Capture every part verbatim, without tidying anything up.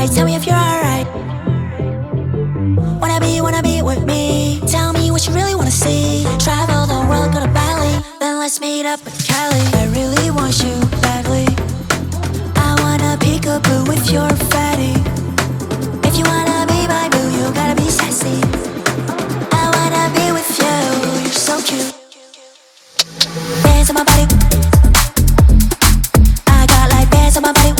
alright, tell me if you're alright. Wanna be, wanna be with me. Tell me what you really wanna see. Travel the world, go to Bali, then let's meet up in Cali. I really want you badly. I wanna peekaboo with your fatty. If you wanna be my boo, you gotta be sassy. I wanna be with you, you're so cute. Dance on my body. I got like bands on my body.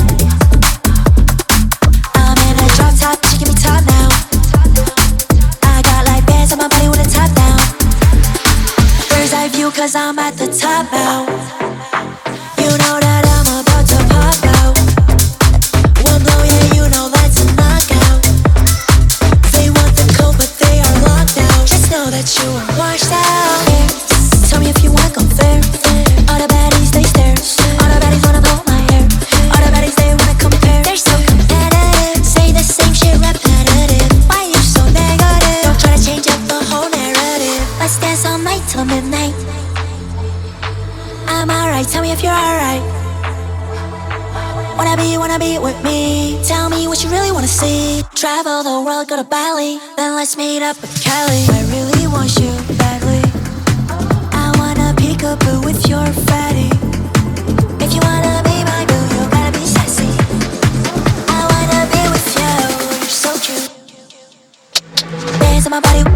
I'm in a drop top, she give me top now. I got like bands on my body with a top down. Bird's eye view cause I'm at the top now. You know that I'm about to pop out. One blow, yeah, you know that's a knockout. They want the code but they are locked out. Just know that you are washed out. Tell me if you wanna go there. All the baddies, they stare. All the baddies wanna pull my hair. All the baddies, they wanna compare. They're so competitive. Say the same shit repetitive. Why you so negative? Don't try to change up the whole narrative. Let's dance all night till midnight. I'm alright, tell me if you're alright. Wanna be, wanna be with me. Tell me what you really wanna see. Travel the world, go to Bali, then let's meet up in Cali. I really want you badly. I wanna peekaboo with your fatty. If you wanna be my boo, you gotta be sassy. I wanna be with you, you're so cute. Dance on my body.